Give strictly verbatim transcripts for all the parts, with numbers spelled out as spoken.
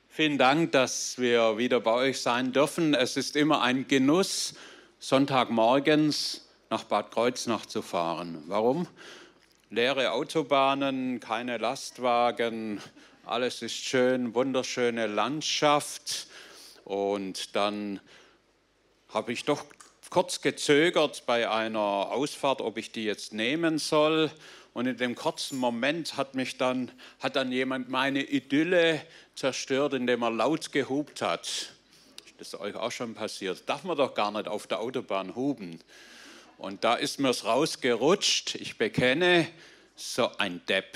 Vielen Dank, dass wir wieder bei euch sein dürfen. Es ist immer ein Genuss, Sonntagmorgens nach Bad Kreuznach zu fahren. Warum? Leere Autobahnen, keine Lastwagen, alles ist schön, wunderschöne Landschaft. Und dann habe ich doch kurz gezögert bei einer Ausfahrt, ob ich die jetzt nehmen soll. Und in dem kurzen Moment hat mich dann, hat dann jemand meine Idylle zerstört, indem er laut gehupt hat. Das ist euch auch schon passiert. Darf man doch gar nicht auf der Autobahn hupen. Und da ist mir's rausgerutscht. Ich bekenne, so ein Depp,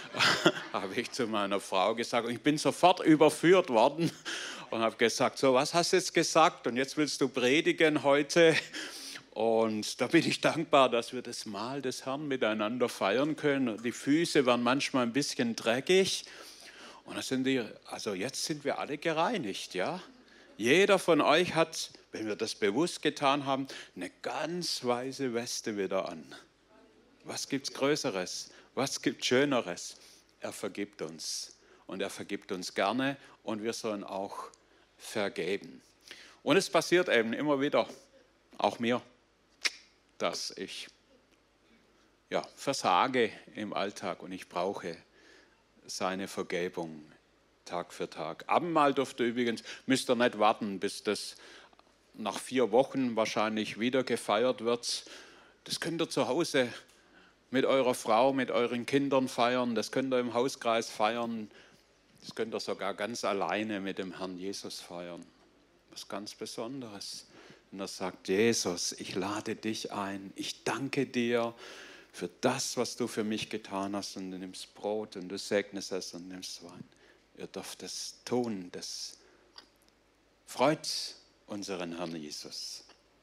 habe ich zu meiner Frau gesagt. Und ich bin sofort überführt worden und habe gesagt, so, was hast du jetzt gesagt? Und jetzt willst du predigen heute? Und da bin ich dankbar, dass wir das Mahl des Herrn miteinander feiern können. Die Füße waren manchmal ein bisschen dreckig. Und das sind die, also jetzt sind wir alle gereinigt, ja? Jeder von euch hat, wenn wir das bewusst getan haben, eine ganz weiße Weste wieder an. Was gibt's Größeres? Was gibt's Schöneres? Er vergibt uns. Und er vergibt uns gerne. Und wir sollen auch vergeben. Und es passiert eben immer wieder, auch mir, dass ich ja, versage im Alltag und ich brauche seine Vergebung Tag für Tag. Abendmahl dürft ihr übrigens, müsst ihr nicht warten, bis das nach vier Wochen wahrscheinlich wieder gefeiert wird. Das könnt ihr zu Hause mit eurer Frau, mit euren Kindern feiern, das könnt ihr im Hauskreis feiern, das könnt ihr sogar ganz alleine mit dem Herrn Jesus feiern. Was ganz Besonderes. Und er sagt, Jesus, ich lade dich ein, ich danke dir für das, was du für mich getan hast. Und du nimmst Brot und du segnest es und nimmst Wein. Ihr dürft es tun, das freut unseren Herrn Jesus.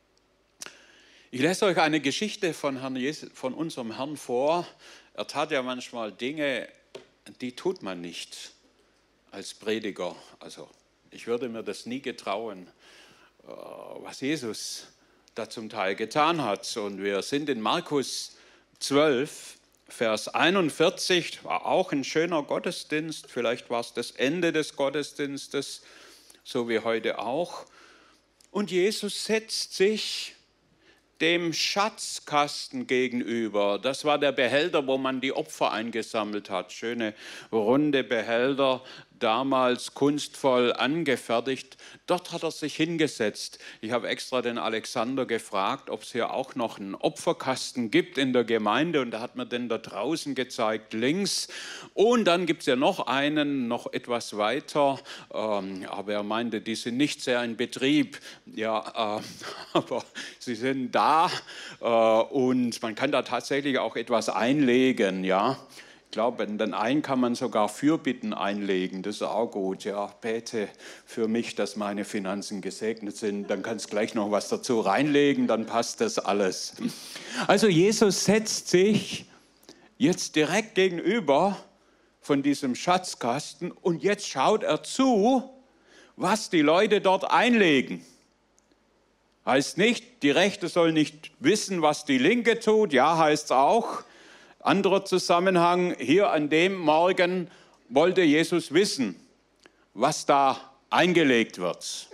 Ich lese euch eine Geschichte von, Herrn Jesus, von unserem Herrn vor. Er tat ja manchmal Dinge, die tut man nicht als Prediger. Also ich würde mir das nie getrauen, was Jesus da zum Teil getan hat. Und wir sind in Markus zwölf, Vers einundvierzig, war auch ein schöner Gottesdienst, vielleicht war es das Ende des Gottesdienstes, so wie heute auch. Und Jesus setzt sich dem Schatzkasten gegenüber. Das war der Behälter, wo man die Opfer eingesammelt hat. Schöne runde Behälter, damals kunstvoll angefertigt. Dort hat er sich hingesetzt. Ich habe extra den Alexander gefragt, ob es hier auch noch einen Opferkasten gibt in der Gemeinde. Und er hat mir den da draußen gezeigt, links. Und dann gibt es ja noch einen, noch etwas weiter. Ähm, aber er meinte, die sind nicht sehr in Betrieb. Ja, äh, aber sie sind da. Äh, und man kann da tatsächlich auch etwas einlegen, ja. Ich glaube, in den einen kann man sogar Fürbitten einlegen, das ist auch gut. Ja, bete für mich, dass meine Finanzen gesegnet sind. Dann kannst du gleich noch was dazu reinlegen, dann passt das alles. Also Jesus setzt sich jetzt direkt gegenüber von diesem Schatzkasten und jetzt schaut er zu, was die Leute dort einlegen. Heißt nicht, die Rechte soll nicht wissen, was die Linke tut. Ja, heißt es auch. Anderer Zusammenhang, hier an dem Morgen wollte Jesus wissen, was da eingelegt wird.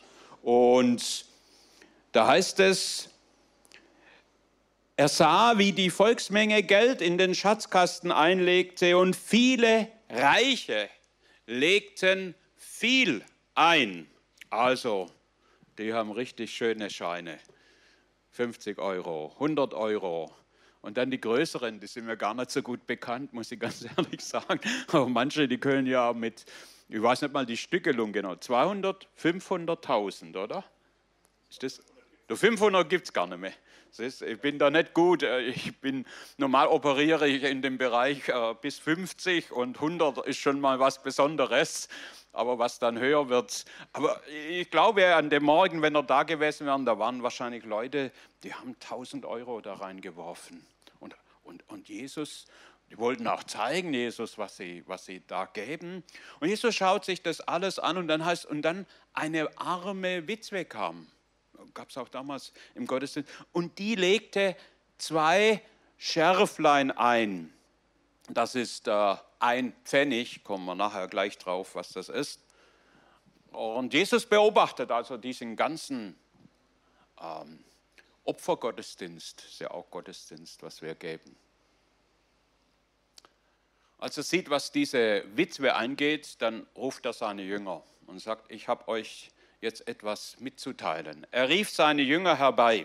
Und da heißt es, er sah, wie die Volksmenge Geld in den Schatzkasten einlegte und viele Reiche legten viel ein. Also, die haben richtig schöne Scheine, fünfzig Euro, hundert Euro. Und dann die größeren, die sind mir gar nicht so gut bekannt, muss ich ganz ehrlich sagen. Aber manche, die können ja mit, ich weiß nicht mal die Stückelung genau, zweihundert, fünfhunderttausend, oder? Ist das? fünfhundert gibt es gar nicht mehr. Das ist, ich bin da nicht gut. Ich bin, normal operiere ich in dem Bereich äh, bis fünfzig und hundert ist schon mal was Besonderes. Aber was dann höher wird. Aber ich glaube, an dem Morgen, wenn er da gewesen wäre, da waren wahrscheinlich Leute, die haben tausend Euro da reingeworfen. Und, und, und Jesus, die wollten auch zeigen, Jesus, was sie, was sie da geben. Und Jesus schaut sich das alles an und dann heißt, und dann eine arme Witwe kam. Gab es auch damals im Gottesdienst. Und die legte zwei Schärflein ein. Das ist äh, ein Pfennig, kommen wir nachher gleich drauf, was das ist. Und Jesus beobachtet also diesen ganzen ähm, Opfergottesdienst, ist ja auch Gottesdienst, was wir geben. Als er sieht, was diese Witwe angeht, dann ruft er seine Jünger und sagt, ich habe euch jetzt etwas mitzuteilen. Er rief seine Jünger herbei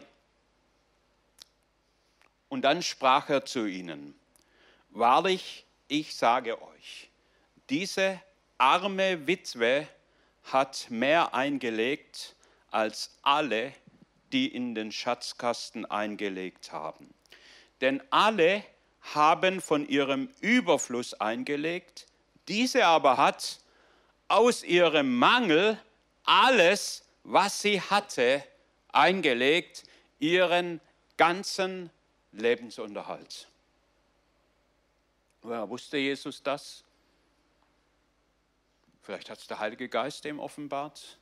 und dann sprach er zu ihnen, wahrlich, ich sage euch, diese arme Witwe hat mehr eingelegt als alle, die in den Schatzkasten eingelegt haben. Denn alle haben von ihrem Überfluss eingelegt, diese aber hat aus ihrem Mangel alles, was sie hatte, eingelegt, ihren ganzen Lebensunterhalt. Woher wusste Jesus das? Vielleicht hat es der Heilige Geist ihm offenbart.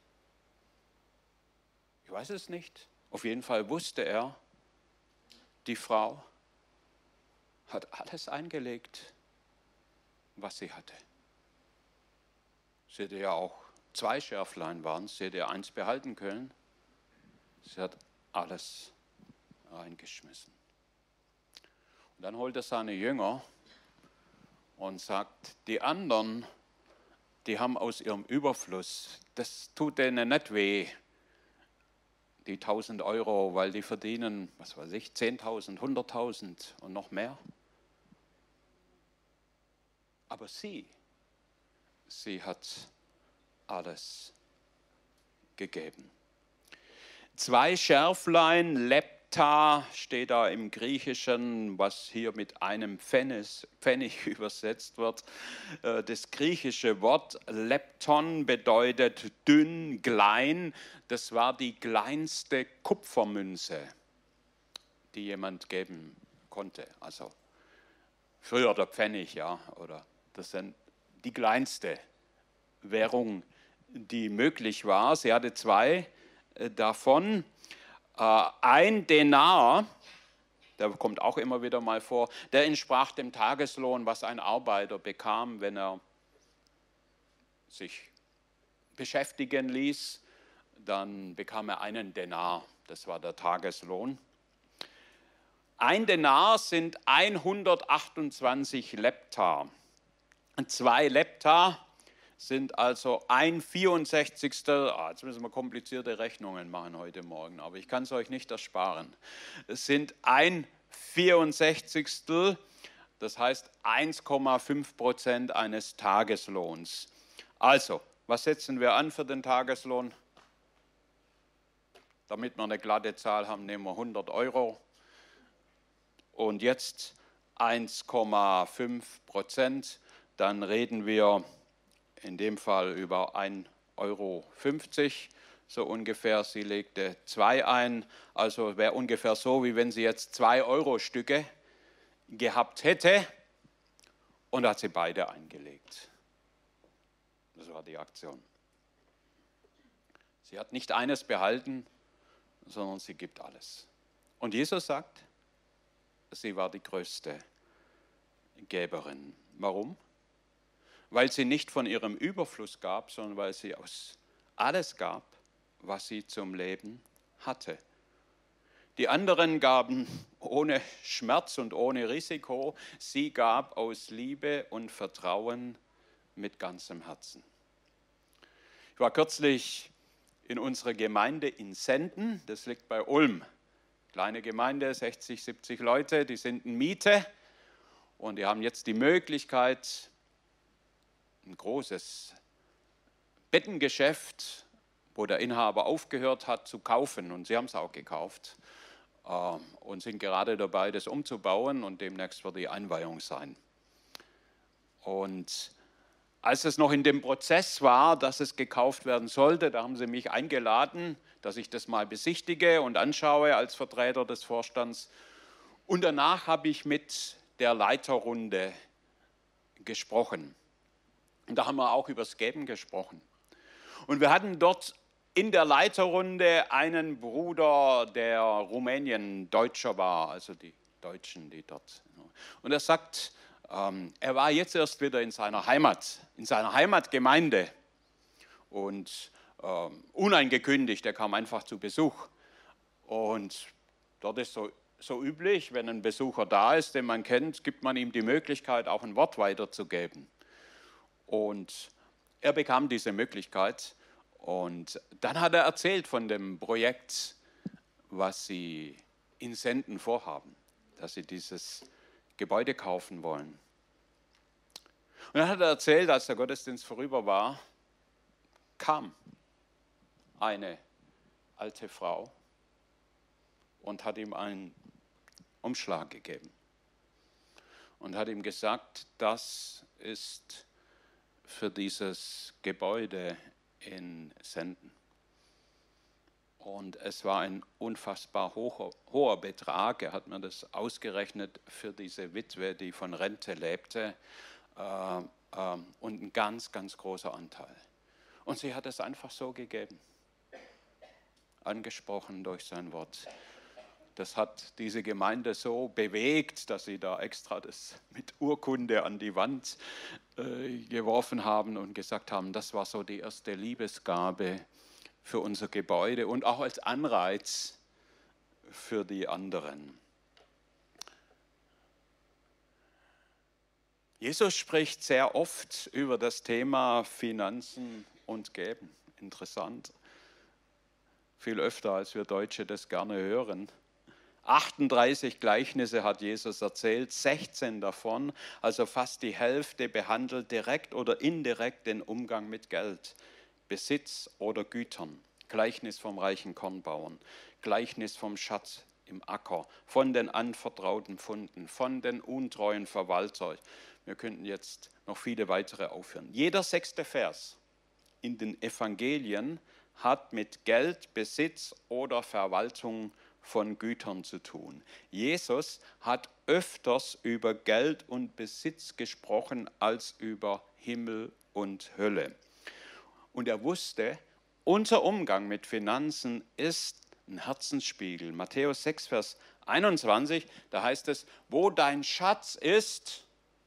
Ich weiß es nicht. Auf jeden Fall wusste er, die Frau hat alles eingelegt, was sie hatte. Sie hätte ja auch zwei Schärflein waren, sie hätte ja eins behalten können. Sie hat alles reingeschmissen. Und dann holt er seine Jünger und sagt, die anderen, die haben aus ihrem Überfluss, das tut denen nicht weh, die tausend Euro, weil die verdienen, was weiß ich, zehntausend, hunderttausend und noch mehr. Aber sie, sie hat alles gegeben. Zwei Schärflein, Lepta steht da im Griechischen, was hier mit einem Pfennig, Pfennig übersetzt wird. Das griechische Wort Lepton bedeutet dünn, klein. Das war die kleinste Kupfermünze, die jemand geben konnte. Also früher der Pfennig, ja, oder das sind die kleinste Währung, die möglich war. Sie hatte zwei äh, davon. Äh, ein Denar, der kommt auch immer wieder mal vor, der entsprach dem Tageslohn, was ein Arbeiter bekam, wenn er sich beschäftigen ließ. Dann bekam er einen Denar, das war der Tageslohn. Ein Denar sind hundertachtundzwanzig Lepta. Zwei Lepta sind also ein vierundsechzigstel, ah, jetzt müssen wir komplizierte Rechnungen machen heute Morgen, aber ich kann es euch nicht ersparen. Es sind ein vierundsechzigstel, das heißt eins Komma fünf Prozent eines Tageslohns. Also, was setzen wir an für den Tageslohn? Damit wir eine glatte Zahl haben, nehmen wir hundert Euro. Und jetzt eins Komma fünf Prozent, dann reden wir in dem Fall über ein Euro fünfzig, so ungefähr. Sie legte zwei ein, also wäre ungefähr so, wie wenn sie jetzt zwei Euro Stücke gehabt hätte und hat sie beide eingelegt. Das war die Aktion. Sie hat nicht eines behalten, sondern sie gibt alles. Und Jesus sagt, sie war die größte Geberin. Warum? Weil sie nicht von ihrem Überfluss gab, sondern weil sie aus alles gab, was sie zum Leben hatte. Die anderen gaben ohne Schmerz und ohne Risiko. Sie gab aus Liebe und Vertrauen mit ganzem Herzen. Ich war kürzlich in unserer Gemeinde in Senden, das liegt bei Ulm. Kleine Gemeinde, sechzig, siebzig Leute, die sind in Miete und die haben jetzt die Möglichkeit, ein großes Bettengeschäft, wo der Inhaber aufgehört hat, zu kaufen. Und sie haben es auch gekauft äh, und sind gerade dabei, das umzubauen und demnächst wird die Einweihung sein. Und als es noch in dem Prozess war, dass es gekauft werden sollte, da haben sie mich eingeladen, dass ich das mal besichtige und anschaue als Vertreter des Vorstands. Und danach habe ich mit der Leiterrunde gesprochen. Und da haben wir auch über das Geben gesprochen. Und wir hatten dort in der Leiterrunde einen Bruder, der Rumänien Deutscher war, also die Deutschen, die dort. Und er sagt, ähm, er war jetzt erst wieder in seiner Heimat, in seiner Heimatgemeinde. Und ähm, unangekündigt, er kam einfach zu Besuch. Und dort ist so, so üblich, wenn ein Besucher da ist, den man kennt, gibt man ihm die Möglichkeit, auch ein Wort weiterzugeben. Und er bekam diese Möglichkeit und dann hat er erzählt von dem Projekt, was sie in Senden vorhaben, dass sie dieses Gebäude kaufen wollen. Und dann hat er erzählt, als der Gottesdienst vorüber war, kam eine alte Frau und hat ihm einen Umschlag gegeben und hat ihm gesagt, das ist für dieses Gebäude in Senden. Und es war ein unfassbar hoher, hoher Betrag. Er hat mir das ausgerechnet für diese Witwe, die von Rente lebte, äh, äh, und ein ganz, ganz großer Anteil. Und sie hat es einfach so gegeben, angesprochen durch sein Wort. Das hat diese Gemeinde so bewegt, dass sie da extra das mit Urkunde an die Wand äh, geworfen haben und gesagt haben, das war so die erste Liebesgabe für unser Gebäude und auch als Anreiz für die anderen. Jesus spricht sehr oft über das Thema Finanzen und Geben. Interessant. Viel öfter, als wir Deutsche das gerne hören. achtunddreißig Gleichnisse hat Jesus erzählt, sechzehn davon, also fast die Hälfte, behandelt direkt oder indirekt den Umgang mit Geld, Besitz oder Gütern. Gleichnis vom reichen Kornbauern, Gleichnis vom Schatz im Acker, von den anvertrauten Pfunden, von den untreuen Verwaltern. Wir könnten jetzt noch viele weitere aufführen. Jeder sechste Vers in den Evangelien hat mit Geld, Besitz oder Verwaltung von Gütern zu tun. Jesus hat öfters über Geld und Besitz gesprochen als über Himmel und Hölle. Und er wusste, unser Umgang mit Finanzen ist ein Herzensspiegel. Matthäus sechs, Vers einundzwanzig, da heißt es, wo dein Schatz ist,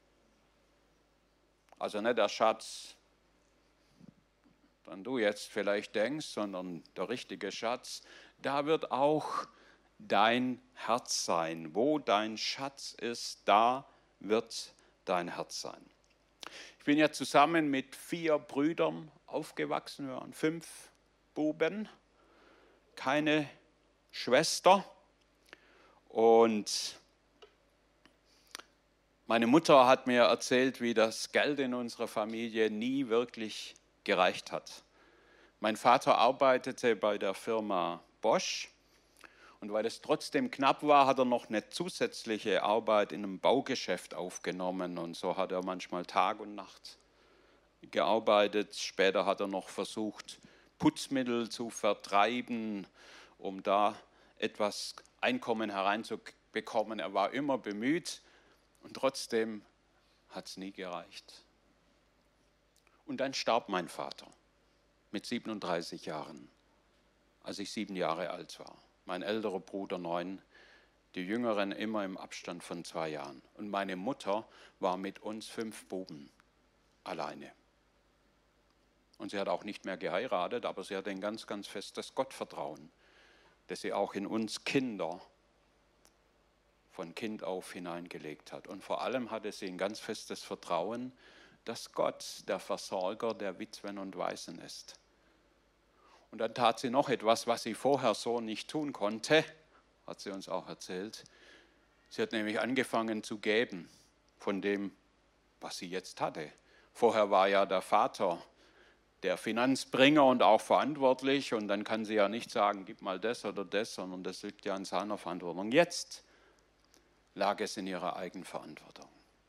also nicht der Schatz, den du jetzt vielleicht denkst, sondern der richtige Schatz, da wird auch dein Herz sein. Wo dein Schatz ist, da wird dein Herz sein. Ich bin ja zusammen mit vier Brüdern aufgewachsen, wir waren fünf Buben, keine Schwester. Und meine Mutter hat mir erzählt, wie das Geld in unserer Familie nie wirklich gereicht hat. Mein Vater arbeitete bei der Firma Bosch. Und weil es trotzdem knapp war, hat er noch eine zusätzliche Arbeit in einem Baugeschäft aufgenommen. Und so hat er manchmal Tag und Nacht gearbeitet. Später hat er noch versucht, Putzmittel zu vertreiben, um da etwas Einkommen hereinzubekommen. Er war immer bemüht und trotzdem hat es nie gereicht. Und dann starb mein Vater mit siebenunddreißig Jahren, als ich sieben Jahre alt war. Mein älterer Bruder neun, die Jüngeren immer im Abstand von zwei Jahren. Und meine Mutter war mit uns fünf Buben alleine. Und sie hat auch nicht mehr geheiratet, aber sie hat ein ganz, ganz festes Gottvertrauen, das sie auch in uns Kinder von Kind auf hineingelegt hat. Und vor allem hatte sie ein ganz festes Vertrauen, dass Gott der Versorger der Witwen und Waisen ist. Und dann tat sie noch etwas, was sie vorher so nicht tun konnte, hat sie uns auch erzählt. Sie hat nämlich angefangen zu geben von dem, was sie jetzt hatte. Vorher war ja der Vater der Finanzbringer und auch verantwortlich und dann kann sie ja nicht sagen, gib mal das oder das, sondern das liegt ja in seiner Verantwortung. Jetzt lag es in ihrer Eigenverantwortung.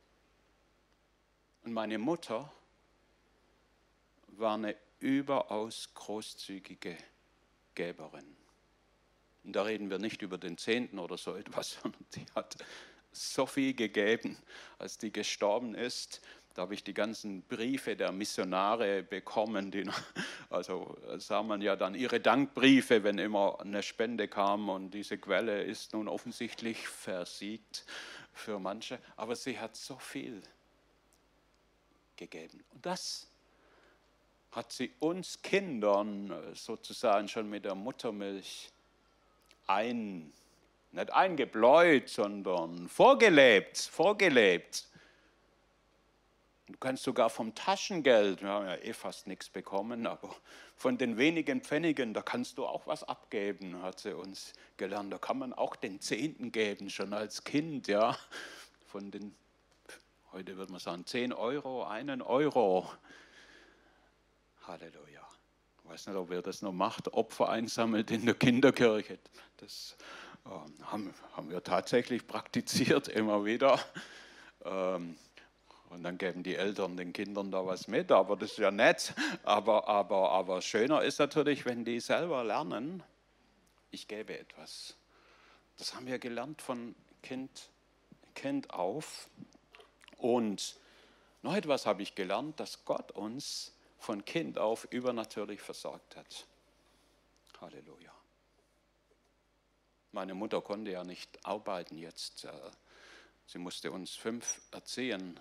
Und meine Mutter war eine überaus großzügige Geberin. Und da reden wir nicht über den Zehnten oder so etwas, sondern die hat so viel gegeben, als die gestorben ist. Da habe ich die ganzen Briefe der Missionare bekommen, die, also sah man ja dann ihre Dankbriefe, wenn immer eine Spende kam und diese Quelle ist nun offensichtlich versiegt für manche, aber sie hat so viel gegeben. Und das hat sie uns Kindern sozusagen schon mit der Muttermilch ein, nicht eingebläut, sondern vorgelebt, vorgelebt. Du kannst sogar vom Taschengeld, wir haben ja eh fast nichts bekommen, aber von den wenigen Pfennigen, da kannst du auch was abgeben, hat sie uns gelernt. Da kann man auch den Zehnten geben, schon als Kind, ja. Von den, heute würde man sagen, zehn Euro, einen Euro. Halleluja. Ich weiß nicht, ob ihr das noch macht, Opfer einsammelt in der Kinderkirche. Das äh, haben, haben wir tatsächlich praktiziert, immer wieder. Ähm, Und dann geben die Eltern den Kindern da was mit, aber das ist ja nett. Aber, aber, aber schöner ist natürlich, wenn die selber lernen, ich gebe etwas. Das haben wir gelernt von Kind, Kind auf. Und noch etwas habe ich gelernt, dass Gott uns von Kind auf übernatürlich versorgt hat. Halleluja. Meine Mutter konnte ja nicht arbeiten jetzt. Sie musste uns fünf erziehen.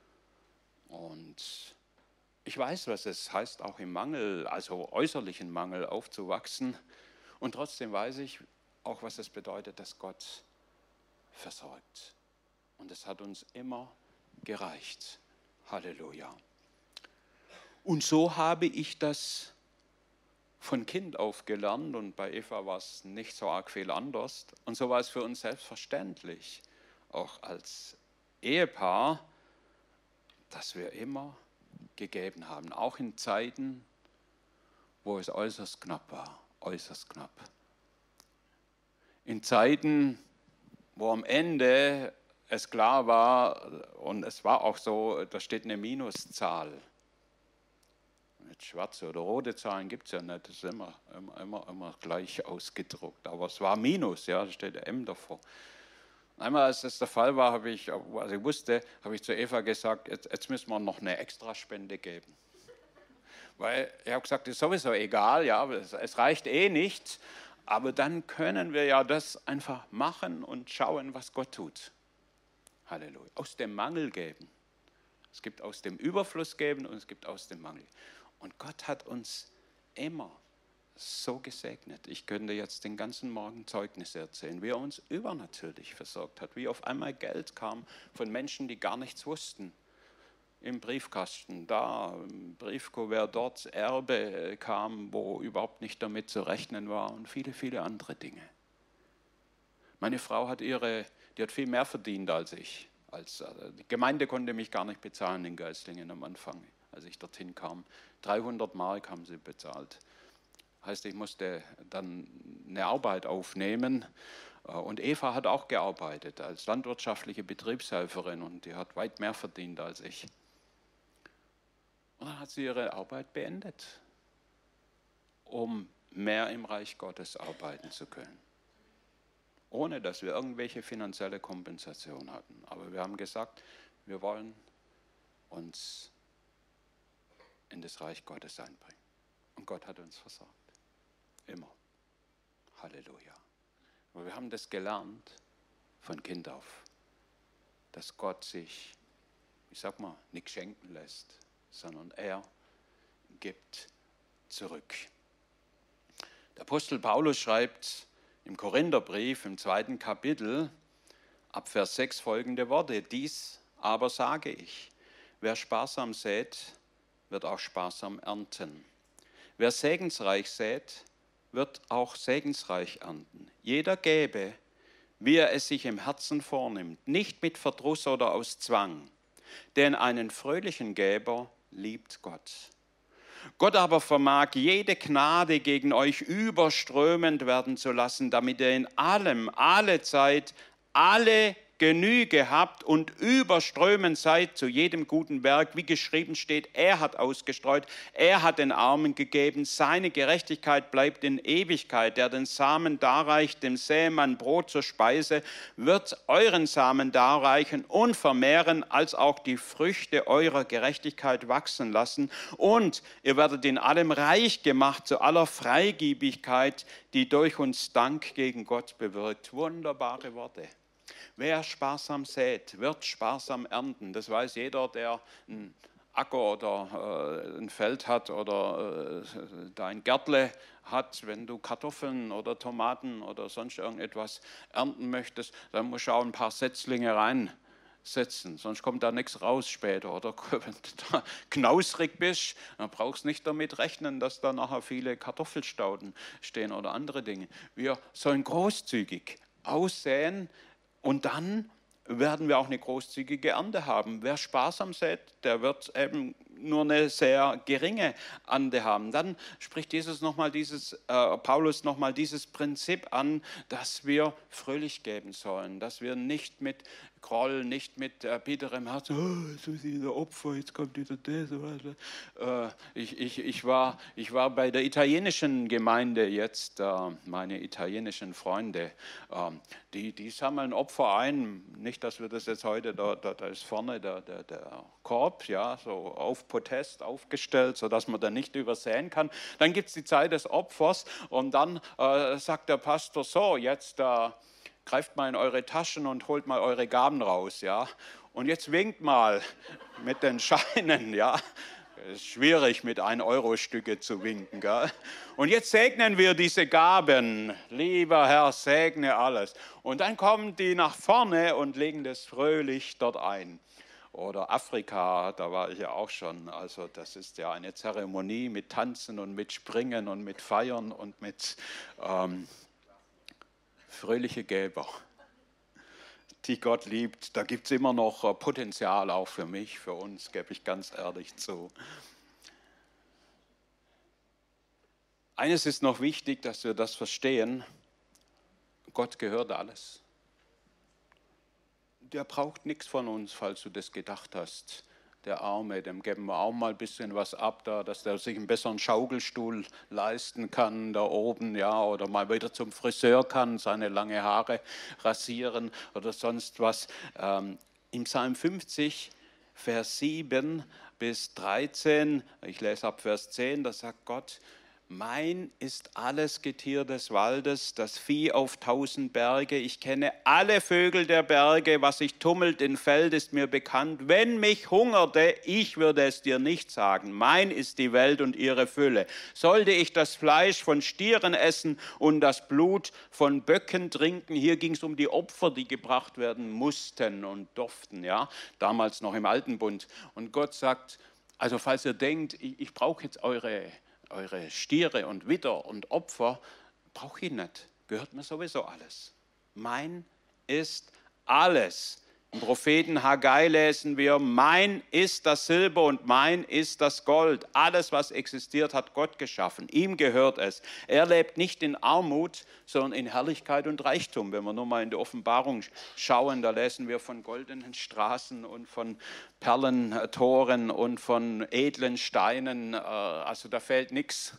Und ich weiß, was es heißt, auch im Mangel, also äußerlichen Mangel aufzuwachsen. Und trotzdem weiß ich auch, was es bedeutet, dass Gott versorgt. Und es hat uns immer gereicht. Halleluja. Und so habe ich das von Kind auf gelernt. Und bei Eva war es nicht so arg viel anders. Und so war es für uns selbstverständlich, auch als Ehepaar, dass wir immer gegeben haben, auch in Zeiten, wo es äußerst knapp war, äußerst knapp. In Zeiten, wo am Ende es klar war, und es war auch so, da steht eine Minuszahl. Mit schwarze oder rote Zahlen gibt es ja nicht, das ist immer, immer, immer, immer gleich ausgedruckt, aber es war Minus, ja, da steht M davor. Einmal, als das der Fall war, habe ich, als ich wusste, habe ich zu Eva gesagt, jetzt, jetzt müssen wir noch eine Extraspende geben. Weil ich habe gesagt, das ist sowieso egal, ja, es, es reicht eh nicht, aber dann können wir ja das einfach machen und schauen, was Gott tut. Halleluja. Aus dem Mangel geben. Es gibt aus dem Überfluss geben und es gibt aus dem Mangel. Und Gott hat uns immer so gesegnet. Ich könnte jetzt den ganzen Morgen Zeugnisse erzählen, wie er uns übernatürlich versorgt hat, wie auf einmal Geld kam von Menschen, die gar nichts wussten. Im Briefkasten, da, im Briefkuvert dort, Erbe kam, wo überhaupt nicht damit zu rechnen war und viele, viele andere Dinge. Meine Frau hat ihre, die hat viel mehr verdient als ich. Als, die Gemeinde konnte mich gar nicht bezahlen in Geislingen am Anfang, als ich dorthin kam. dreihundert Mark haben sie bezahlt. Heißt, ich musste dann eine Arbeit aufnehmen. Und Eva hat auch gearbeitet als landwirtschaftliche Betriebshelferin und die hat weit mehr verdient als ich. Und dann hat sie ihre Arbeit beendet, um mehr im Reich Gottes arbeiten zu können. Ohne dass wir irgendwelche finanzielle Kompensation hatten. Aber wir haben gesagt, wir wollen uns in das Reich Gottes einbringen. Und Gott hat uns versorgt. Immer. Halleluja. Aber wir haben das gelernt von Kind auf, dass Gott sich, ich sag mal, nichts schenken lässt, sondern er gibt zurück. Der Apostel Paulus schreibt im Korintherbrief im zweiten Kapitel ab Vers sechs folgende Worte: Dies aber sage ich, wer sparsam sät, wird auch sparsam ernten. Wer segensreich sät, wird auch segensreich ernten. Jeder gebe, wie er es sich im Herzen vornimmt, nicht mit Verdruss oder aus Zwang. Denn einen fröhlichen Geber liebt Gott. Gott aber vermag jede Gnade gegen euch überströmend werden zu lassen, damit ihr in allem, alle Zeit, alle Genüge habt und überströmend seid zu jedem guten Werk, wie geschrieben steht, er hat ausgestreut, er hat den Armen gegeben, seine Gerechtigkeit bleibt in Ewigkeit, der den Samen darreicht, dem Sämann Brot zur Speise, wird euren Samen darreichen und vermehren, als auch die Früchte eurer Gerechtigkeit wachsen lassen, und ihr werdet in allem reich gemacht zu aller Freigebigkeit, die durch uns Dank gegen Gott bewirkt. Wunderbare Worte. Wer sparsam sät, wird sparsam ernten. Das weiß jeder, der Acker oder äh, ein Feld hat oder äh, dein Gärtle hat, wenn du Kartoffeln oder Tomaten oder sonst irgendetwas ernten möchtest, dann musst du auch ein paar Setzlinge reinsetzen, sonst kommt da nichts raus später. Oder wenn du da knausrig bist, dann brauchst du nicht damit rechnen, dass da nachher viele Kartoffelstauden stehen oder andere Dinge. Wir sollen großzügig aussäen und dann werden wir auch eine großzügige Ernte haben. Wer sparsam sät, der wird eben nur eine sehr geringe Ernte haben. Dann spricht Jesus noch mal dieses, äh, Paulus nochmal dieses Prinzip an, dass wir fröhlich geben sollen, dass wir nicht mit Groll, nicht mit äh, bitterem Herz, oh, so dieser Opfer, jetzt kommt wieder das. Äh, ich, ich, ich, war, ich war bei der italienischen Gemeinde jetzt, äh, meine italienischen Freunde, äh, die, die sammeln Opfer ein, nicht, dass wir das jetzt heute, da, da, da ist vorne der, der, der Korb, ja, so auf Podest aufgestellt, sodass man da nicht übersäen kann. Dann gibt es die Zeit des Opfers und dann äh, sagt der Pastor so, jetzt äh, greift mal in eure Taschen und holt mal eure Gaben raus, ja. Und jetzt winkt mal mit den Scheinen, ja. Es ist schwierig, mit ein Euro Stücke zu winken, gell? Und jetzt segnen wir diese Gaben. Lieber Herr, segne alles. Und dann kommen die nach vorne und legen das fröhlich dort ein. Oder Afrika, da war ich ja auch schon. Also das ist ja eine Zeremonie mit Tanzen und mit Springen und mit Feiern und mit ähm, fröhliche Geber, die Gott liebt. Da gibt es immer noch Potenzial auch für mich, für uns, gebe ich ganz ehrlich zu. Eines ist noch wichtig, dass wir das verstehen. Gott gehört alles. Der braucht nichts von uns, falls du das gedacht hast. Der Arme, dem geben wir auch mal ein bisschen was ab, da, dass der sich einen besseren Schaukelstuhl leisten kann da oben, ja, oder mal wieder zum Friseur kann, seine lange Haare rasieren oder sonst was. Ähm, im Psalm fünfzig, Vers sieben bis dreizehn, ich lese ab Vers zehn, da sagt Gott: Mein ist alles Getier des Waldes, das Vieh auf tausend Berge. Ich kenne alle Vögel der Berge, was sich tummelt im Feld, ist mir bekannt. Wenn mich hungerte, ich würde es dir nicht sagen. Mein ist die Welt und ihre Fülle. Sollte ich das Fleisch von Stieren essen und das Blut von Böcken trinken? Hier ging es um die Opfer, die gebracht werden mussten und durften, ja, damals noch im Alten Bund. Und Gott sagt, also falls ihr denkt, ich, ich brauche jetzt eure Eure Stiere und Widder und Opfer, brauche ich nicht. Gehört mir sowieso alles. Mein ist alles. Im Propheten Haggai lesen wir, mein ist das Silber und mein ist das Gold. Alles, was existiert, hat Gott geschaffen. Ihm gehört es. Er lebt nicht in Armut, sondern in Herrlichkeit und Reichtum. Wenn wir nur mal in die Offenbarung schauen, da lesen wir von goldenen Straßen und von Perlentoren und von edlen Steinen. Also da fehlt nichts.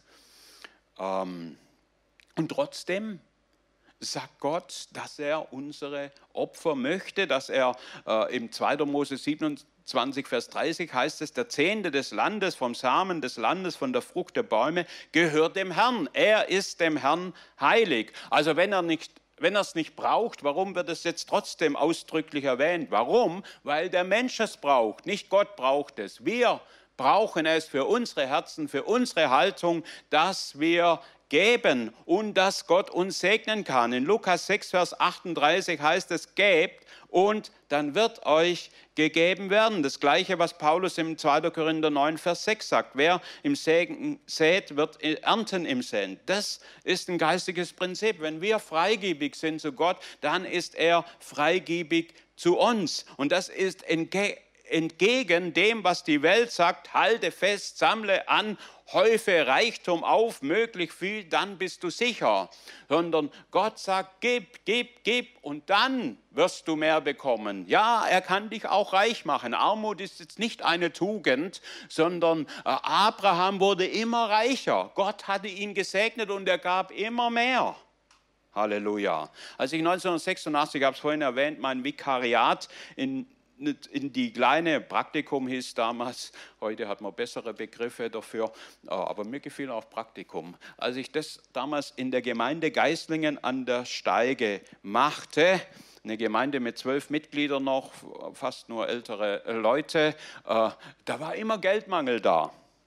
Und trotzdem sagt Gott, dass er unsere Opfer möchte, dass er äh, im zweiter Mose siebenundzwanzig, Vers dreißig heißt es, der Zehnte des Landes, vom Samen des Landes, von der Frucht der Bäume, gehört dem Herrn. Er ist dem Herrn heilig. Also wenn er nicht Wenn er es nicht braucht, warum wird es jetzt trotzdem ausdrücklich erwähnt? Warum? Weil der Mensch es braucht, nicht Gott braucht es. Wir brauchen es für unsere Herzen, für unsere Haltung, dass wir geben und dass Gott uns segnen kann. In Lukas sechs, Vers achtunddreißig heißt es, gebt und dann wird euch gegeben werden. Das Gleiche, was Paulus im zweiter Korinther neun, Vers sechs sagt. Wer im Segen sät, wird ernten im Säen. Das ist ein geistiges Prinzip. Wenn wir freigebig sind zu Gott, dann ist er freigebig zu uns. Und das ist entgegen entgegen dem, was die Welt sagt, halte fest, sammle an, häufe Reichtum auf, möglichst viel, dann bist du sicher. Sondern Gott sagt, gib, gib, gib und dann wirst du mehr bekommen. Ja, er kann dich auch reich machen. Armut ist jetzt nicht eine Tugend, sondern Abraham wurde immer reicher. Gott hatte ihn gesegnet und er gab immer mehr. Halleluja. Als ich neunzehnhundertsechsundachtzig, ich habe es vorhin erwähnt, mein Vikariat in in die kleine Praktikum hieß damals, heute hat man bessere Begriffe dafür, aber mir gefiel auch Praktikum. Als ich das damals in der Gemeinde Geislingen an der Steige machte, eine Gemeinde mit zwölf Mitgliedern noch, fast nur ältere Leute. Äh, da war immer Geldmangel da.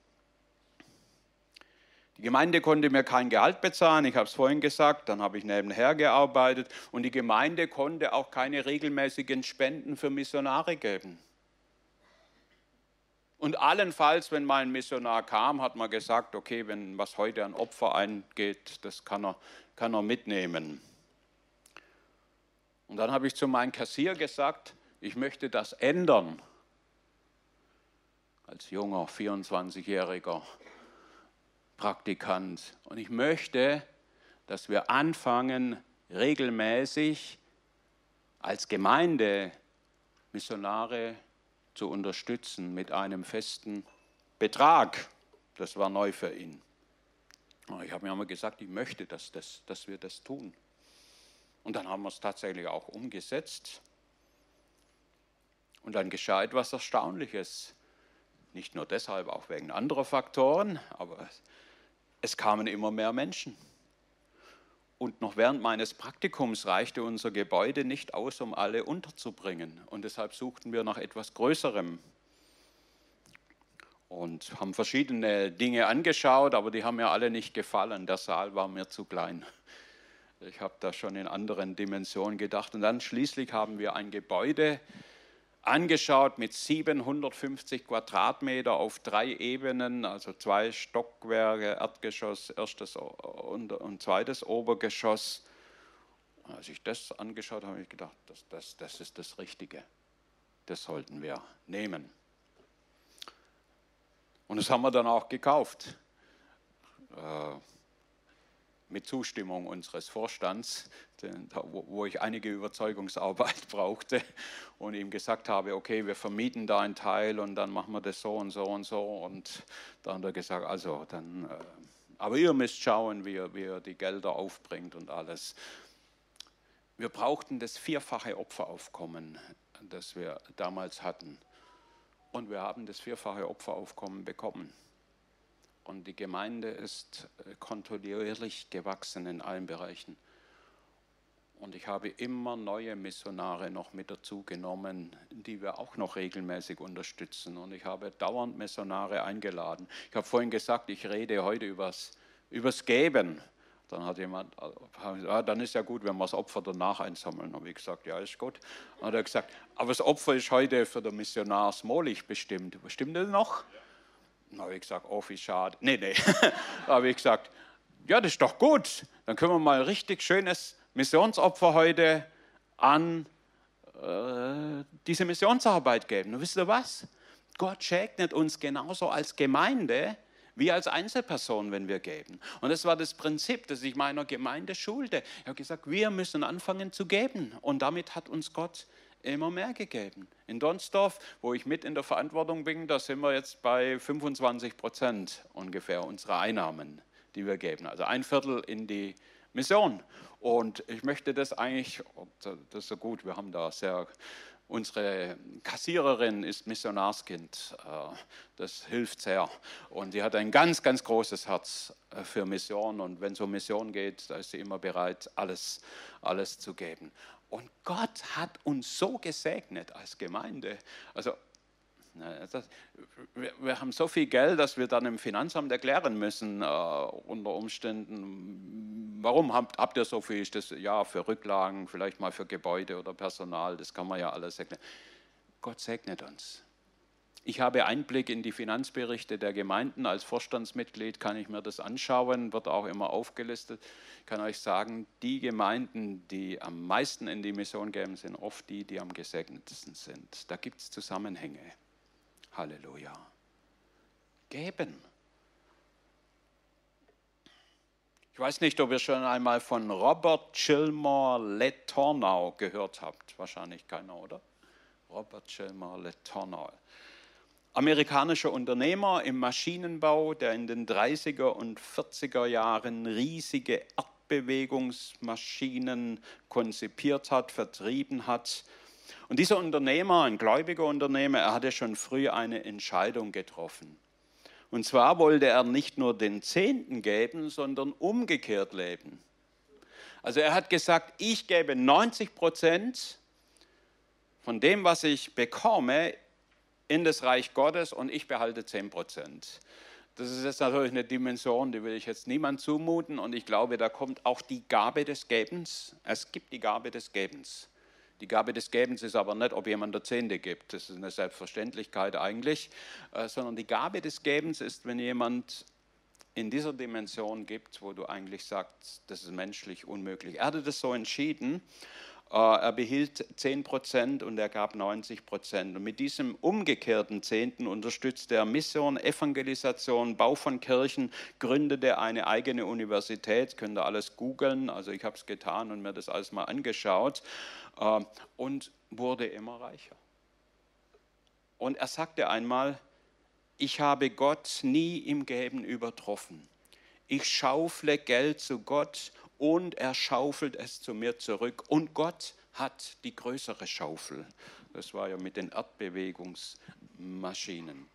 Die Gemeinde konnte mir kein Gehalt bezahlen, ich habe es vorhin gesagt, dann habe ich nebenher gearbeitet und die Gemeinde konnte auch keine regelmäßigen Spenden für Missionare geben. Und allenfalls, wenn mal ein Missionar kam, hat man gesagt, okay, wenn was heute an Opfer eingeht, das kann er, kann er mitnehmen. Und dann habe ich zu meinem Kassier gesagt, ich möchte das ändern. Als junger, vierundzwanzigjähriger Praktikant. Und ich möchte, dass wir anfangen, regelmäßig als Gemeinde Missionare zu unterstützen mit einem festen Betrag. Das war neu für ihn. Und ich habe mir immer gesagt, ich möchte, dass, das, dass wir das tun. Und dann haben wir es tatsächlich auch umgesetzt. Und dann geschah etwas Erstaunliches. Nicht nur deshalb, auch wegen anderer Faktoren, aber es kamen immer mehr Menschen. Und noch während meines Praktikums reichte unser Gebäude nicht aus, um alle unterzubringen. Und deshalb suchten wir nach etwas Größerem. Und haben verschiedene Dinge angeschaut, aber die haben mir alle nicht gefallen. Der Saal war mir zu klein. Ich habe da schon in anderen Dimensionen gedacht. Und dann schließlich haben wir ein Gebäude angeschaut mit siebenhundertfünfzig Quadratmeter auf drei Ebenen, also zwei Stockwerke, Erdgeschoss, erstes und, und zweites Obergeschoss. Und als ich das angeschaut habe, habe ich gedacht, das, das, das ist das Richtige. Das sollten wir nehmen. Und das haben wir dann auch gekauft. Äh, mit Zustimmung unseres Vorstands, wo ich einige Überzeugungsarbeit brauchte und ihm gesagt habe, okay, wir vermieten da einen Teil und dann machen wir das so und so und so. Und dann hat er gesagt, also dann, äh, aber ihr müsst schauen, wie ihr, wie ihr die Gelder aufbringt und alles. Wir brauchten das vierfache Opferaufkommen, das wir damals hatten. Und wir haben das vierfache Opferaufkommen bekommen. Und die Gemeinde ist kontinuierlich gewachsen in allen Bereichen. Und ich habe immer neue Missionare noch mit dazu genommen, die wir auch noch regelmäßig unterstützen. Und ich habe dauernd Missionare eingeladen. Ich habe vorhin gesagt, ich rede heute übers, übers Geben. Dann hat jemand, ah, dann ist ja gut, wenn wir das Opfer danach einsammeln. Habe ich gesagt, ja, ist gut. Dann hat er gesagt, aber das Opfer ist heute für den Missionar Smolich bestimmt. Stimmt das noch? Dann habe ich gesagt, oh, wie schade. Nee, nee. Da habe ich gesagt, ja, das ist doch gut. Dann können wir mal ein richtig schönes Missionsopfer heute an äh, diese Missionsarbeit geben. Und wisst ihr was? Gott segnet uns genauso als Gemeinde wie als Einzelperson, wenn wir geben. Und das war das Prinzip, das ich meiner Gemeinde schulte. Ich habe gesagt, wir müssen anfangen zu geben. Und damit hat uns Gott immer mehr gegeben. In Donsdorf, wo ich mit in der Verantwortung bin, da sind wir jetzt bei fünfundzwanzig Prozent ungefähr unserer Einnahmen, die wir geben. Also ein Viertel in die Mission. Und ich möchte das eigentlich, das ist so gut, wir haben da sehr, unsere Kassiererin ist Missionarskind, das hilft sehr. Und die hat ein ganz, ganz großes Herz für Mission. Und wenn es um Mission geht, da ist sie immer bereit, alles, alles zu geben. Und Gott hat uns so gesegnet als Gemeinde. Also das, wir, wir haben so viel Geld, dass wir dann im Finanzamt erklären müssen, äh, unter Umständen, warum habt, habt ihr so viel? Ist das ja für Rücklagen, vielleicht mal für Gebäude oder Personal, das kann man ja alles erklären. Gott segnet uns. Ich habe Einblick in die Finanzberichte der Gemeinden. Als Vorstandsmitglied kann ich mir das anschauen, wird auch immer aufgelistet. Ich kann euch sagen, die Gemeinden, die am meisten in die Mission geben, sind oft die, die am gesegnetsten sind. Da gibt es Zusammenhänge. Halleluja. Geben. Ich weiß nicht, ob ihr schon einmal von Robert Gilmore Letourneau gehört habt. Wahrscheinlich keiner, oder? Robert Gilmore Letourneau. Amerikanischer Unternehmer im Maschinenbau, der in den dreißiger und vierziger Jahren riesige Erdbewegungsmaschinen konzipiert hat, vertrieben hat. Und dieser Unternehmer, ein gläubiger Unternehmer, er hatte schon früh eine Entscheidung getroffen. Und zwar wollte er nicht nur den Zehnten geben, sondern umgekehrt leben. Also er hat gesagt, ich gebe neunzig Prozent von dem, was ich bekomme, in das Reich Gottes und ich behalte zehn Prozent. Das ist jetzt natürlich eine Dimension, die will ich jetzt niemand zumuten und ich glaube, da kommt auch die Gabe des Gebens. Es gibt die Gabe des Gebens. Die Gabe des Gebens ist aber nicht, ob jemand der Zehnte gibt, das ist eine Selbstverständlichkeit eigentlich, äh, sondern die Gabe des Gebens ist, wenn jemand in dieser Dimension gibt, wo du eigentlich sagst, das ist menschlich unmöglich. Er hatte das so entschieden. Er behielt zehn Prozent und er gab neunzig Prozent. Und mit diesem umgekehrten Zehnten unterstützte er Mission, Evangelisation, Bau von Kirchen, gründete eine eigene Universität, könnt ihr alles googeln, also ich habe es getan und mir das alles mal angeschaut und wurde immer reicher. Und er sagte einmal, ich habe Gott nie im Geben übertroffen. Ich schaufle Geld zu Gott und er schaufelt es zu mir zurück. Und Gott hat die größere Schaufel. Das war ja mit den Erdbewegungsmaschinen.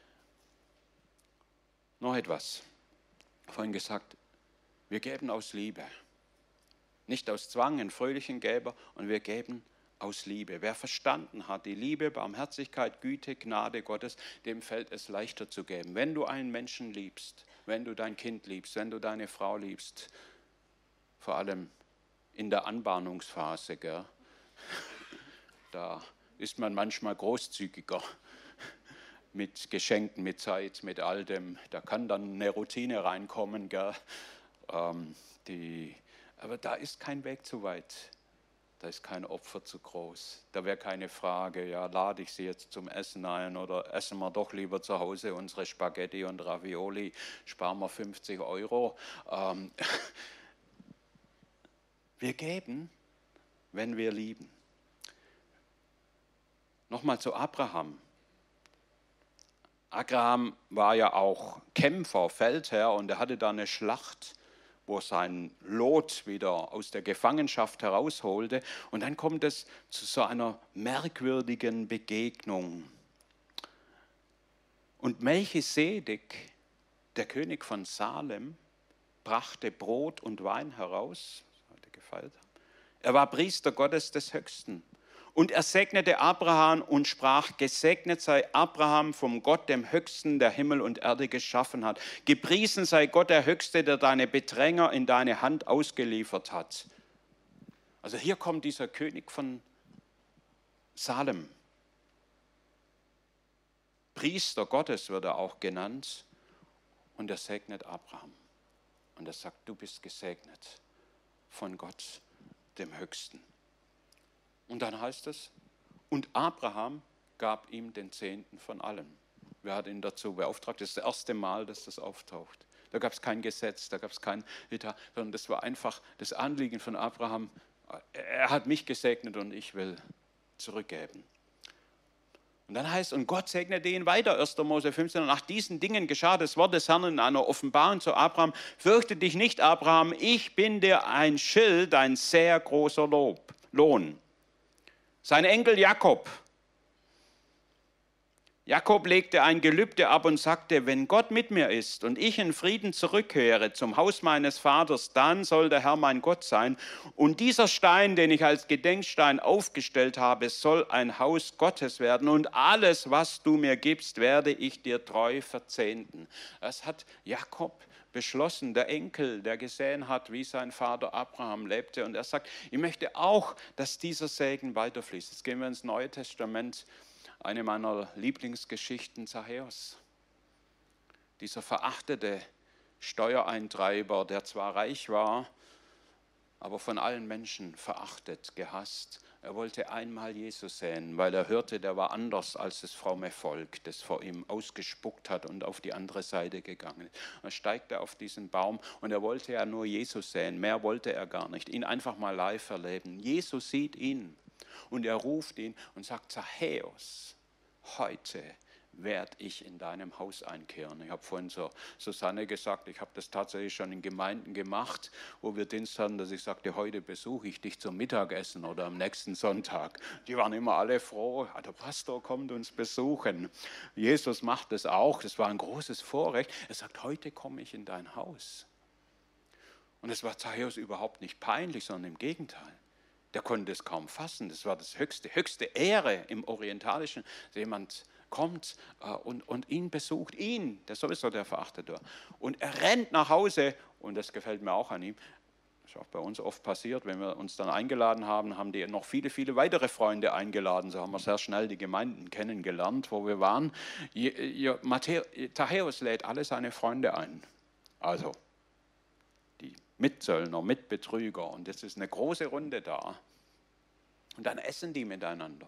Noch etwas. Vorhin gesagt, wir geben aus Liebe. Nicht aus Zwang, einen fröhlichen Geber, und wir geben aus Liebe. Wer verstanden hat, die Liebe, Barmherzigkeit, Güte, Gnade Gottes, dem fällt es leichter zu geben. Wenn du einen Menschen liebst, wenn du dein Kind liebst, wenn du deine Frau liebst, vor allem in der Anbahnungsphase, gell? Da ist man manchmal großzügiger mit Geschenken, mit Zeit, mit all dem. Da kann dann eine Routine reinkommen, gell? Ähm, die, aber da ist kein Weg zu weit. Da ist kein Opfer zu groß. Da wäre keine Frage, ja, lade ich Sie jetzt zum Essen ein oder essen wir doch lieber zu Hause unsere Spaghetti und Ravioli, sparen wir fünfzig Euro. Ähm, wir geben, wenn wir lieben. Nochmal zu Abraham. Abraham war ja auch Kämpfer, Feldherr, und er hatte da eine Schlacht, wo er seinen Lot wieder aus der Gefangenschaft herausholte. Und dann kommt es zu so einer merkwürdigen Begegnung. Und Melchisedek, der König von Salem, brachte Brot und Wein heraus. Heute gefeiert haben. Er war Priester Gottes des Höchsten. Und er segnete Abraham und sprach, gesegnet sei Abraham vom Gott, dem Höchsten, der Himmel und Erde geschaffen hat. Gepriesen sei Gott, der Höchste, der deine Bedränger in deine Hand ausgeliefert hat. Also hier kommt dieser König von Salem. Priester Gottes wird er auch genannt. Und er segnet Abraham. Und er sagt, du bist gesegnet von Gott, dem Höchsten. Und dann heißt es, und Abraham gab ihm den Zehnten von allem. Wer hat ihn dazu beauftragt? Das ist das erste Mal, dass das auftaucht. Da gab es kein Gesetz, da gab es kein Ritter, sondern das war einfach das Anliegen von Abraham. Er hat mich gesegnet und ich will zurückgeben. Und dann heißt, und Gott segnete ihn weiter, erster Mose fünfzehn, und nach diesen Dingen geschah das Wort des Herrn in einer Offenbarung zu Abraham, fürchte dich nicht, Abraham, ich bin dir ein Schild, ein sehr großer Lob, Lohn. Sein Enkel Jakob. Jakob legte ein Gelübde ab und sagte, wenn Gott mit mir ist und ich in Frieden zurückkehre zum Haus meines Vaters, dann soll der Herr mein Gott sein. Und dieser Stein, den ich als Gedenkstein aufgestellt habe, soll ein Haus Gottes werden. Und alles, was du mir gibst, werde ich dir treu verzehnten. Das hat Jakob beschlossen, der Enkel, der gesehen hat, wie sein Vater Abraham lebte. Und er sagt, ich möchte auch, dass dieser Segen weiterfließt. Jetzt gehen wir ins Neue Testament. Eine meiner Lieblingsgeschichten, Zachäus. Dieser verachtete Steuereintreiber, der zwar reich war, aber von allen Menschen verachtet, gehasst. Er wollte einmal Jesus sehen, weil er hörte, der war anders als das fromme Volk, das vor ihm ausgespuckt hat und auf die andere Seite gegangen ist. Dann steigt er auf diesen Baum und er wollte ja nur Jesus sehen, mehr wollte er gar nicht, ihn einfach mal live erleben. Jesus sieht ihn und er ruft ihn und sagt, Zachäus, heute werde ich in deinem Haus einkehren. Ich habe vorhin zur Susanne gesagt, ich habe das tatsächlich schon in Gemeinden gemacht, wo wir Dienst hatten, dass ich sagte, heute besuche ich dich zum Mittagessen oder am nächsten Sonntag. Die waren immer alle froh, der Pastor kommt uns besuchen. Jesus macht das auch, das war ein großes Vorrecht. Er sagt, heute komme ich in dein Haus. Und es war Zachäus überhaupt nicht peinlich, sondern im Gegenteil. Der konnte es kaum fassen. Das war das höchste, höchste Ehre im Orientalischen, dass jemand kommt äh, und, und ihn besucht, ihn, der sowieso der Verachtete war. Und er rennt nach Hause, und das gefällt mir auch an ihm. Das ist auch bei uns oft passiert, wenn wir uns dann eingeladen haben, haben die noch viele, viele weitere Freunde eingeladen. So haben wir sehr schnell die Gemeinden kennengelernt, wo wir waren. Zachäus lädt alle seine Freunde ein. Also die Mitzöllner, Mitbetrüger. Und jetzt ist eine große Runde da. Und dann essen die miteinander.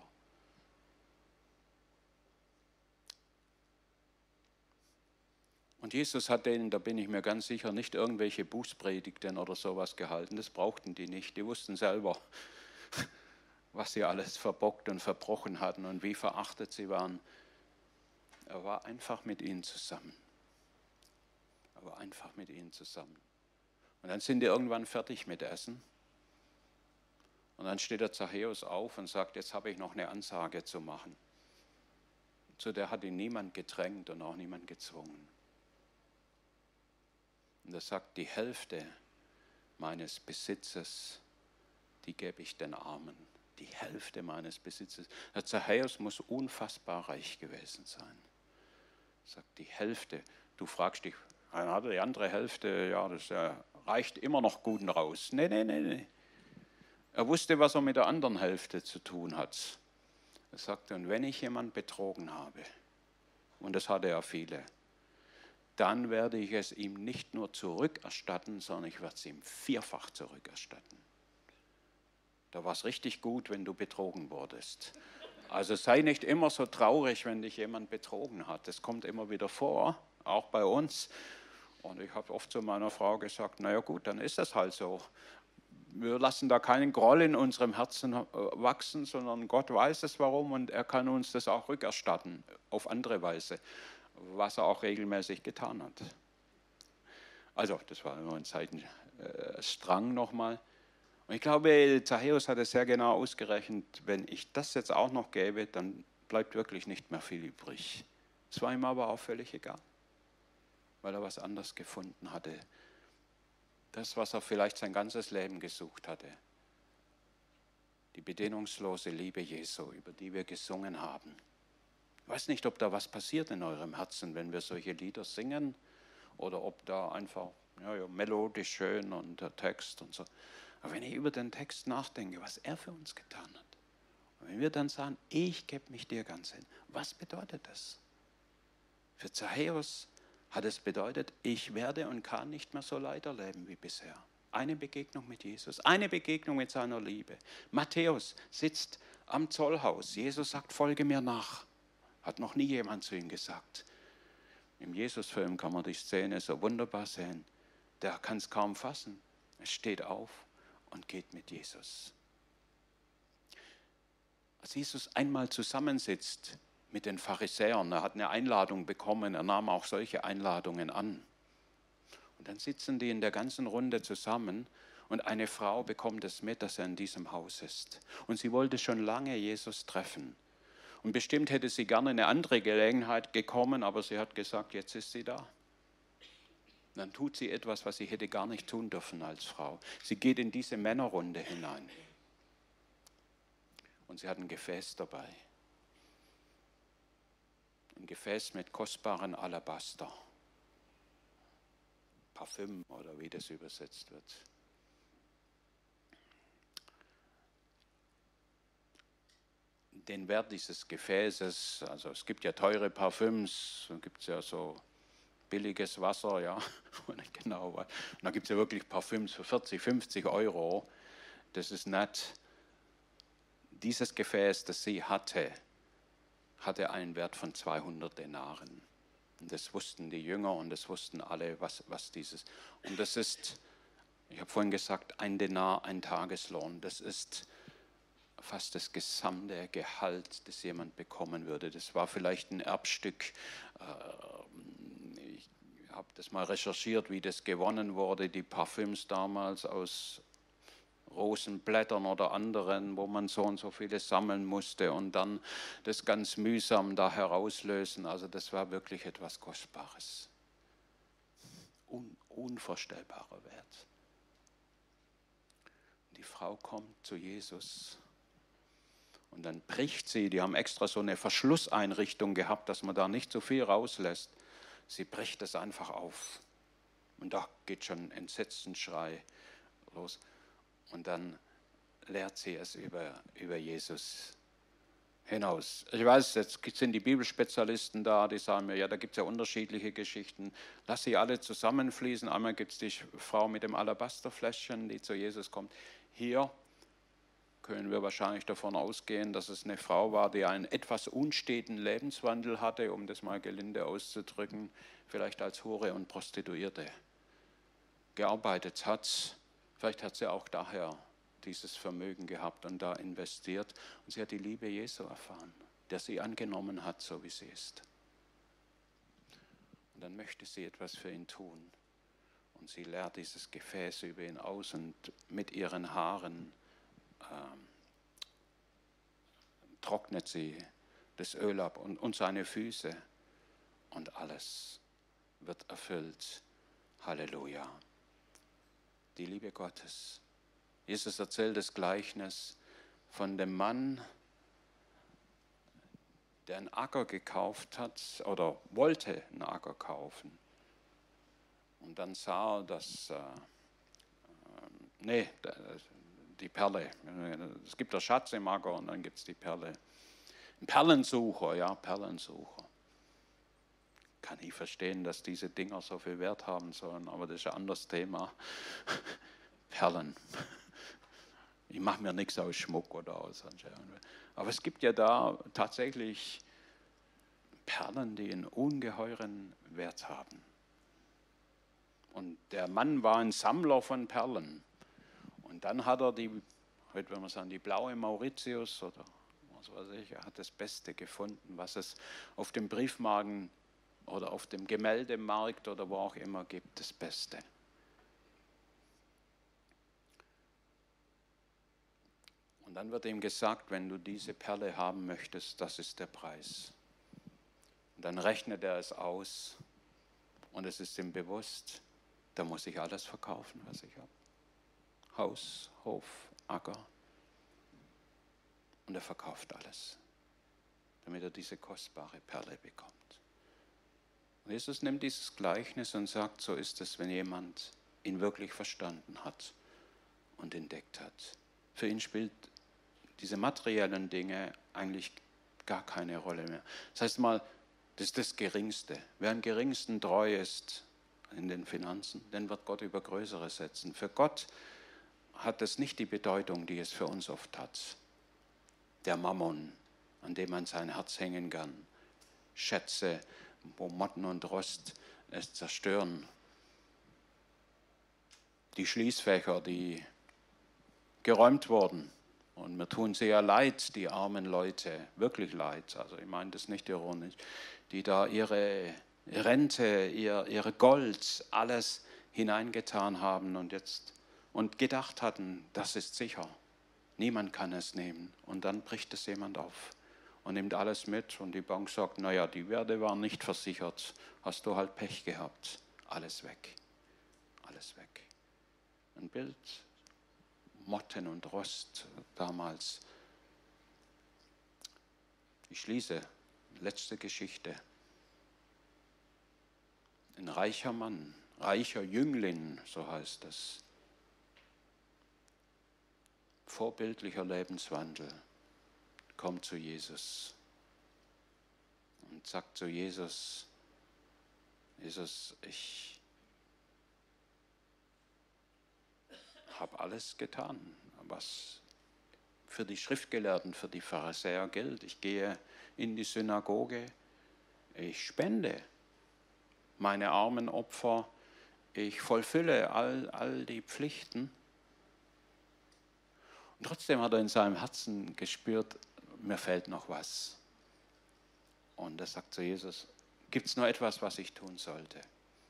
Und Jesus hat denen, da bin ich mir ganz sicher, nicht irgendwelche Bußpredigten oder sowas gehalten. Das brauchten die nicht. Die wussten selber, was sie alles verbockt und verbrochen hatten und wie verachtet sie waren. Er war einfach mit ihnen zusammen. Er war einfach mit ihnen zusammen. Und dann sind die irgendwann fertig mit Essen. Und dann steht der Zachäus auf und sagt, jetzt habe ich noch eine Ansage zu machen. Zu der hat ihn niemand gedrängt und auch niemand gezwungen. Und er sagt, die Hälfte meines Besitzes, die gebe ich den Armen. Die Hälfte meines Besitzes. Der Zachäus muss unfassbar reich gewesen sein. Er sagt, die Hälfte. Du fragst dich, dann hat er die andere Hälfte, ja, das ja, reicht immer noch gut raus. Nee, nee, nee, nee. Er wusste, was er mit der anderen Hälfte zu tun hat. Er sagte, und wenn ich jemanden betrogen habe, und das hatte er viele, dann werde ich es ihm nicht nur zurückerstatten, sondern ich werde es ihm vierfach zurückerstatten. Da war es richtig gut, wenn du betrogen wurdest. Also sei nicht immer so traurig, wenn dich jemand betrogen hat. Das kommt immer wieder vor, auch bei uns. Und ich habe oft zu meiner Frau gesagt, naja gut, dann ist das halt so. Wir lassen da keinen Groll in unserem Herzen wachsen, sondern Gott weiß es warum und er kann uns das auch rückerstatten, auf andere Weise, was er auch regelmäßig getan hat. Also, das war immer ein Seitenstrang nochmal. Und ich glaube, Zachäus hat es sehr genau ausgerechnet, wenn ich das jetzt auch noch gäbe, dann bleibt wirklich nicht mehr viel übrig. Es war ihm aber auch völlig egal, weil er was anderes gefunden hatte. Das, was er vielleicht sein ganzes Leben gesucht hatte. Die bedingungslose Liebe Jesu, über die wir gesungen haben. Ich weiß nicht, ob da was passiert in eurem Herzen, wenn wir solche Lieder singen, oder ob da einfach ja, ja, melodisch schön und der Text und so. Aber wenn ich über den Text nachdenke, was er für uns getan hat, und wenn wir dann sagen, ich gebe mich dir ganz hin, was bedeutet das? Für Zachäus hat es bedeutet, ich werde und kann nicht mehr so weiterleben wie bisher. Eine Begegnung mit Jesus, eine Begegnung mit seiner Liebe. Matthäus sitzt am Zollhaus. Jesus sagt, folge mir nach. Hat noch nie jemand zu ihm gesagt. Im Jesus-Film kann man die Szene so wunderbar sehen. Der kann es kaum fassen. Er steht auf und geht mit Jesus. Als Jesus einmal zusammensitzt mit den Pharisäern, er hat eine Einladung bekommen, er nahm auch solche Einladungen an. Und dann sitzen die in der ganzen Runde zusammen und eine Frau bekommt es mit, dass er in diesem Haus ist. Und sie wollte schon lange Jesus treffen. Und bestimmt hätte sie gerne eine andere Gelegenheit gekommen, aber sie hat gesagt, jetzt ist sie da. Und dann tut sie etwas, was sie hätte gar nicht tun dürfen als Frau. Sie geht in diese Männerrunde hinein. Und sie hat ein Gefäß dabei. Ein Gefäß mit kostbaren Alabaster. Parfüm oder wie das übersetzt wird. Den Wert dieses Gefäßes, also es gibt ja teure Parfüms, dann gibt es ja so billiges Wasser, ja, genau. Und dann gibt es ja wirklich Parfüms für vierzig, fünfzig Euro. Das ist nett. Dieses Gefäß, das sie hatte, hatte einen Wert von zweihundert Denaren. Und das wussten die Jünger und das wussten alle, was, was dieses. Und das ist, ich habe vorhin gesagt, ein Denar, ein Tageslohn. Das ist fast das gesamte Gehalt, das jemand bekommen würde. Das war vielleicht ein Erbstück. Ich habe das mal recherchiert, wie das gewonnen wurde. Die Parfüms damals aus Rosenblättern oder anderen, wo man so und so viele sammeln musste und dann das ganz mühsam da herauslösen. Also das war wirklich etwas Kostbares. Un- unvorstellbarer Wert. Die Frau kommt zu Jesus und dann bricht sie, die haben extra so eine Verschlusseinrichtung gehabt, dass man da nicht so viel rauslässt. Sie bricht es einfach auf und da geht schon ein Entsetzensschrei los und dann lehrt sie es über, über Jesus hinaus. Ich weiß, jetzt sind die Bibelspezialisten da, die sagen mir, ja, da gibt es ja unterschiedliche Geschichten. Lass sie alle zusammenfließen. Einmal gibt es die Frau mit dem Alabasterfläschchen, die zu Jesus kommt. Hier können wir wahrscheinlich davon ausgehen, dass es eine Frau war, die einen etwas unsteten Lebenswandel hatte, um das mal gelinde auszudrücken, vielleicht als Hure und Prostituierte gearbeitet hat. Vielleicht hat sie auch daher dieses Vermögen gehabt und da investiert. Und sie hat die Liebe Jesu erfahren, der sie angenommen hat, so wie sie ist. Und dann möchte sie etwas für ihn tun. Und sie leert dieses Gefäß über ihn aus und mit ihren Haaren ähm, trocknet sie das Öl ab und, und seine Füße. Und alles wird erfüllt. Halleluja. Die Liebe Gottes. Jesus erzählt das Gleichnis von dem Mann, der einen Acker gekauft hat oder wollte einen Acker kaufen. Und dann sah er, dass, äh, äh, nee, die Perle, es gibt der Schatz im Acker und dann gibt es die Perle. Ein Perlensucher, ja, Perlensucher. Kann ich verstehen, dass diese Dinger so viel Wert haben sollen, aber das ist ein anderes Thema. Perlen. Ich mache mir nichts aus Schmuck oder aus. Aber es gibt ja da tatsächlich Perlen, die einen ungeheuren Wert haben. Und der Mann war ein Sammler von Perlen. Und dann hat er die, heute wenn man sagen, die blaue Mauritius oder was weiß ich, er hat das Beste gefunden, was es auf dem Briefmarken oder auf dem Gemäldemarkt oder wo auch immer gibt, das Beste. Und dann wird ihm gesagt, wenn du diese Perle haben möchtest, das ist der Preis. Und dann rechnet er es aus und es ist ihm bewusst, da muss ich alles verkaufen, was ich habe. Haus, Hof, Acker. Und er verkauft alles, damit er diese kostbare Perle bekommt. Und Jesus nimmt dieses Gleichnis und sagt, so ist es, wenn jemand ihn wirklich verstanden hat und entdeckt hat. Für ihn spielt diese materiellen Dinge eigentlich gar keine Rolle mehr. Das heißt mal, das ist das Geringste. Wer am geringsten treu ist in den Finanzen, den wird Gott über Größere setzen. Für Gott hat das nicht die Bedeutung, die es für uns oft hat. Der Mammon, an dem man sein Herz hängen kann. Schätze, wo Motten und Rost es zerstören. Die Schließfächer, die geräumt wurden. Und mir tun sehr leid, die armen Leute, wirklich leid, also ich meine das nicht ironisch, die da ihre Rente, ihr, ihre Gold, alles hineingetan haben und jetzt und gedacht hatten, das ist sicher, niemand kann es nehmen. Und dann bricht es jemand auf und nimmt alles mit und die Bank sagt, naja, die Werte waren nicht versichert, hast du halt Pech gehabt, alles weg, alles weg. Ein Bild, Motten und Rost damals. Ich schließe, letzte Geschichte. Ein reicher Mann, reicher Jüngling, so heißt es. Vorbildlicher Lebenswandel, kommt zu Jesus und sagt zu Jesus, Jesus, ich habe alles getan, was für die Schriftgelehrten, für die Pharisäer gilt. Ich gehe in die Synagoge, ich spende meine armen Opfer, ich vollfülle all, all die Pflichten. Und trotzdem hat er in seinem Herzen gespürt, mir fehlt noch was. Und er sagt zu Jesus, gibt es noch etwas, was ich tun sollte?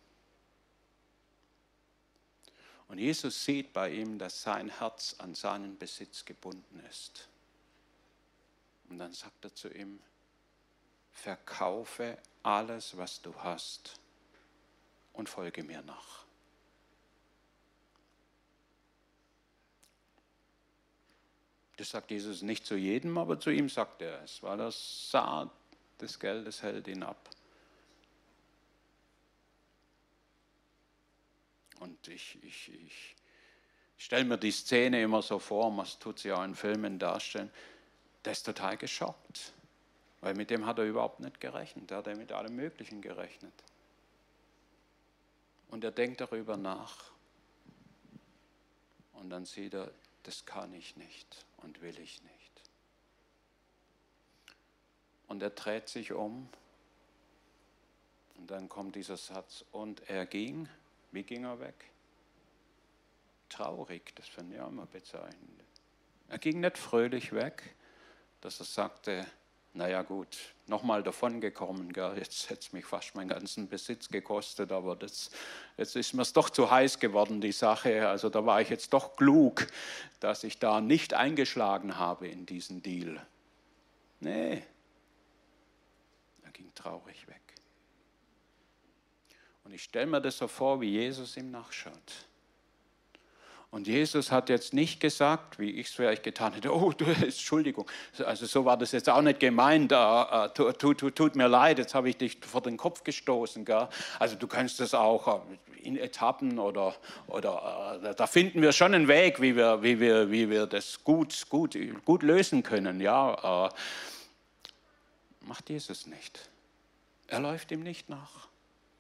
Und Jesus sieht bei ihm, dass sein Herz an seinen Besitz gebunden ist. Und dann sagt er zu ihm, verkaufe alles, was du hast und folge mir nach. Das sagt Jesus nicht zu jedem, aber zu ihm sagt er es, weil er sah, des Geldes hält ihn ab. Und ich, ich, ich stelle mir die Szene immer so vor, man tut sie auch in Filmen darstellen, der ist total geschockt, weil mit dem hat er überhaupt nicht gerechnet, der hat mit allem Möglichen gerechnet. Und er denkt darüber nach und dann sieht er, das kann ich nicht und will ich nicht. Und er dreht sich um und dann kommt dieser Satz, und er ging, wie ging er weg? Traurig, das finde ich auch immer bezeichnend. Er ging nicht fröhlich weg, dass er sagte, naja gut, nochmal davon gekommen, gell? Jetzt hätte es mich fast meinen ganzen Besitz gekostet, aber das, jetzt ist mir es doch zu heiß geworden, die Sache. Also da war ich jetzt doch klug, dass ich da nicht eingeschlagen habe in diesen Deal. Nee, er ging traurig weg. Und ich stelle mir das so vor, wie Jesus ihm nachschaut. Und Jesus hat jetzt nicht gesagt, wie ich es vielleicht getan hätte, oh, du, Entschuldigung, also so war das jetzt auch nicht gemeint, uh, uh, tut, tut, tut mir leid, jetzt habe ich dich vor den Kopf gestoßen. Gell? Also du kannst das auch in Etappen oder, oder uh, da finden wir schon einen Weg, wie wir, wie wir, wie wir das gut, gut, gut lösen können. Ja? Uh, macht Jesus nicht. Er läuft ihm nicht nach.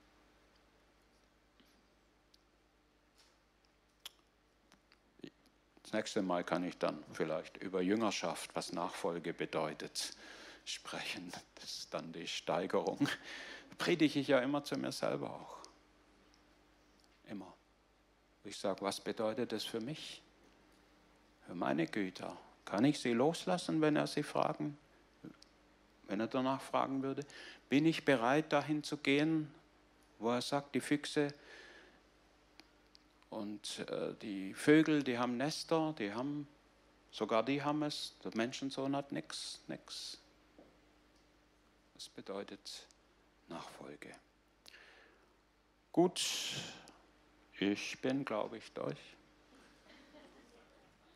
Das nächste Mal kann ich dann vielleicht über Jüngerschaft, was Nachfolge bedeutet, sprechen. Das ist dann die Steigerung. Predige ich ja immer zu mir selber auch. Immer. Ich sage, was bedeutet das für mich? Für meine Güter. Kann ich sie loslassen, wenn er sie fragen? Wenn er danach fragen würde? Bin ich bereit, dahin zu gehen, wo er sagt, die Füchse und äh, die Vögel, die haben Nester, die haben, sogar die haben es, der Menschensohn hat nichts, nichts. Das bedeutet Nachfolge. Gut, ich bin, glaube ich, durch.